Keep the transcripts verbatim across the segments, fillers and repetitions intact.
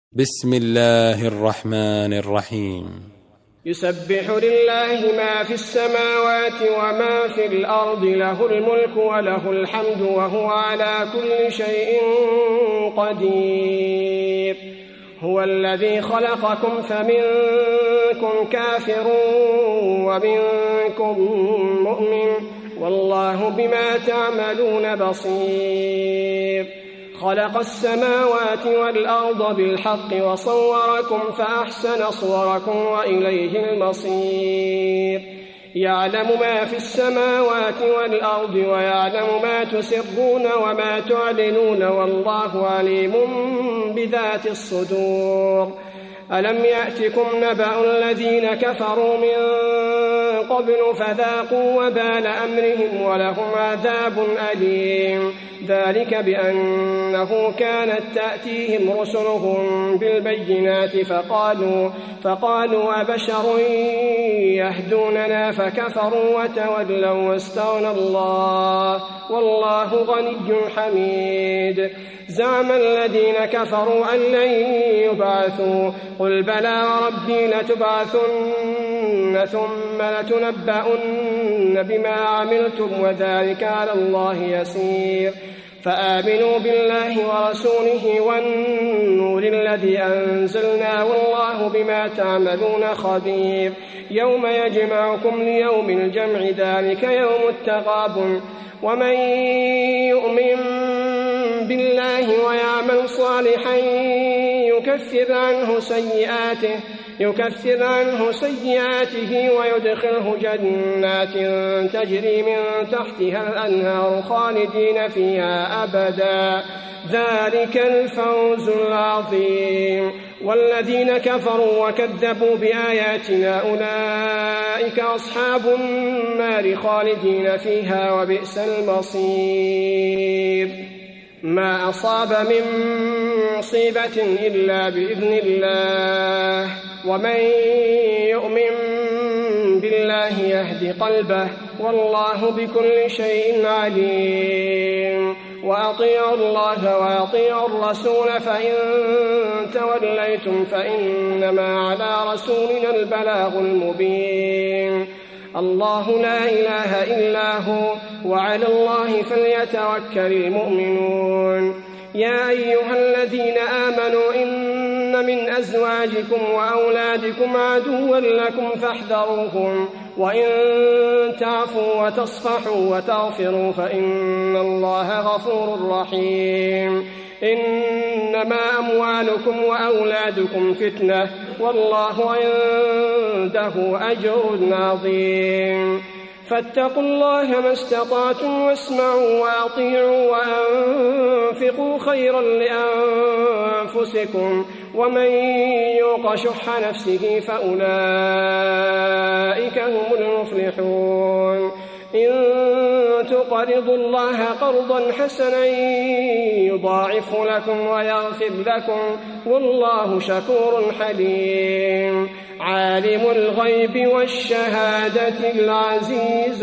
بسم الله الرحمن الرحيم. يسبح لله ما في السماوات وما في الأرض، له الملك وله الحمد وهو على كل شيء قدير. هو الذي خلقكم فمنكم كافر ومنكم مؤمن، والله بما تعملون بصير. خلق السماوات والأرض بالحق وصوركم فأحسن صوركم وإليه المصير. يعلم ما في السماوات والأرض ويعلم ما تسرون وما تعلنون، والله عليم بذات الصدور. ألم يأتكم نبأ الذين كفروا من قبل فذاقوا وبال أمرهم ولهم عذاب أليم. ذلك بأنه كانت تأتيهم رسلهم بالبينات فقالوا, فقالوا أبشر يهدوننا فكفروا وتولوا واستغنى الله والله غني حميد. زعم الذين كفروا أن لن يبعثوا، قل بلى وربي لتبعثن ثم لتنبؤن بما عملتم وذلك على الله يسير. فآمنوا بالله ورسوله والنور الذي أنزلنا والله بما تعملون خبير. يوم يجمعكم ليوم الجمع ذلك يوم التغابن. ومن يؤمن بالله ويعمل صالحا يكفر عنه سيئاته يكفر عنه سيئاته ويدخله جنات تجري من تحتها الأنهار خالدين فيها أبدا، ذلك الفوز العظيم. والذين كفروا وكذبوا بآياتنا أولئك أصحاب النار خالدين فيها وبئس المصير. ما أصاب من مصيبة إلا بإذن الله، ومن يؤمن بالله يهد قلبه والله بكل شيء عليم. وأطيعوا الله وأطيعوا الرسول فإن توليتم فإنما على رسولنا البلاغ المبين. الله لا إله إلا هو وعلى الله فليتوكل المؤمنون. يا أيها الذين آمنوا إن من أزواجكم وأولادكم عدوا لكم فاحذروهم، وإن تعفوا وتصفحوا وتغفروا فإن الله غفور رحيم. إنما أموالكم وأولادكم فتنة والله عنده أجر عظيم. فاتقوا الله ما استطعتم واسمعوا وأطيعوا وأنفقوا خيرا لأنفسكم، ومن يوق شح نفسه فأولئك هم المفلحون. إن تقرضوا الله قرضا حسنا يضاعف لكم ويغفر لكم والله شكور حليم. عالم الغيب والشهادة العزيز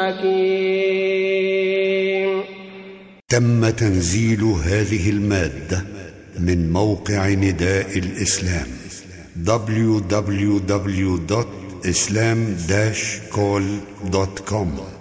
الحكيم. تم تنزيل هذه المادة من موقع نداء الإسلام دبليو دبليو دبليو دوت إسلام داش كول دوت كوم.